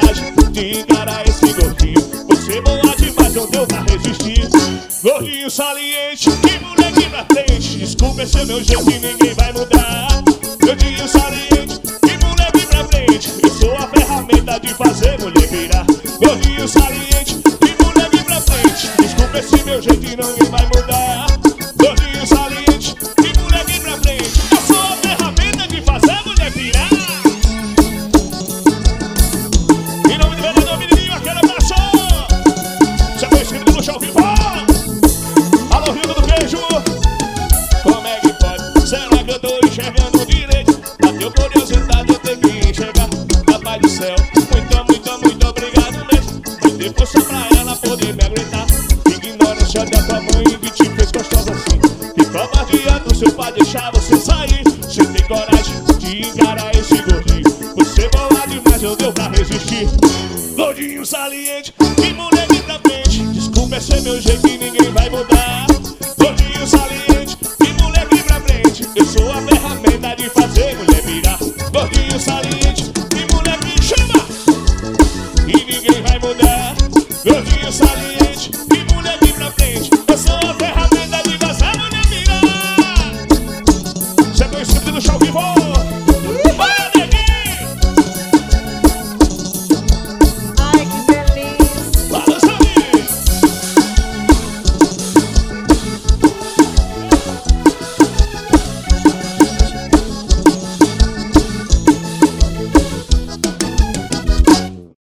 coragem de encarar esse gordinho. Você boa demais, não deu pra resistir. Gordinho saliente, que moleque pra frente. Desculpa, esse é meu jeito e ninguém vai mudar. Gordinho saliente, que moleque pra frente. Eu sou a ferramenta de fazer mulher virar. Gordinho saliente, que moleque pra frente. Desculpa, esse meu jeito e ninguém vai mudar. Gordinho saliente, que moleque pra frente. Eu sou a ferramenta de fazer mulher virar. Em nome do vereador menininho, aquele abraço. Você é conhecido no show vivo. Alô, Rio do Queijo. Como é que pode? Será que eu tô enxergando direito? Bateu curiosidade, eu tenho que enxergar. Papai do céu, muito obrigado mesmo. Mas dê força pra ela poder me aguentar. Ignorância da tua mãe que te fez gostosa assim. Que covardia do seu pai deixar você sair. Você tem coragem de encarar esse gordinho. Você boa demais, não deu pra resistir. Gordinho saliente, que moleque pra frente. Desculpa, esse é meu jeito e ninguém vai mudar. Gordinho saliente, que moleque pra frente. Eu sou a ferramenta de fazer mulher virar. Gordinho saliente, que moleque chama e ninguém vai mudar. Gordinho saliente.